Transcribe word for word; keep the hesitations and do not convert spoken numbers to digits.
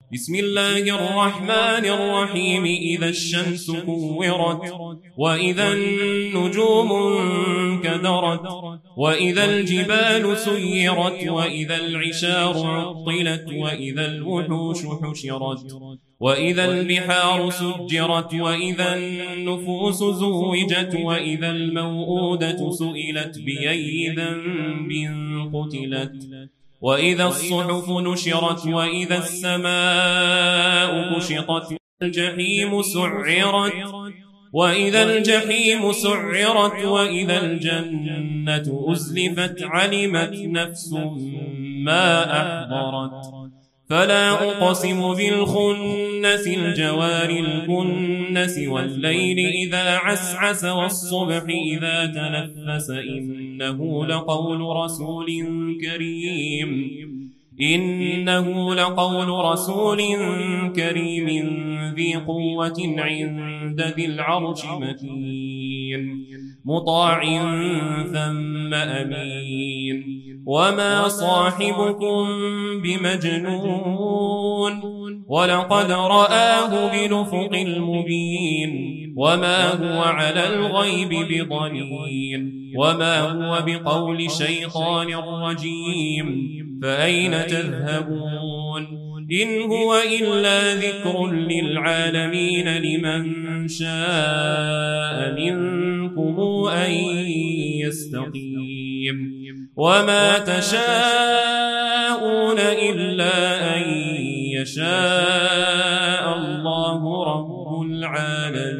بسم الله الرحمن الرحيم إذا الشمس كورت وإذا النجوم انكدرت وإذا الجبال سيرت وإذا العشار عطلت وإذا الوحوش حشرت وإذا البحار سجرت وإذا النفوس زوجت وإذا الموءودة سئلت بأي ذنب قتلت وإذا الصحف نشرت وإذا السماء كشطت الجحيم سعرت وإذا الجحيم سعرت وإذا الجنة أزلفت علمت نفس ما أحضرت فلا أقسم بالخنس الجوار الكنس والليل إذا عسعس والصبح إذا تنفس إنه لقول رسول كريم إنه لقول رسول كريم ذي قوة عند ذي العرش مكين مطاع ثم أمين وما صاحبكم بمجنون ولقد رآه بالأفق المبين وما هو على الغيب بضنين وما هو بقول شيطان رجيم فأين تذهبون إن هو إلا ذكر للعالمين لمن شاء منكم أن يستقيم وما تشاءون إلا أن يشاء الله رب العالمين.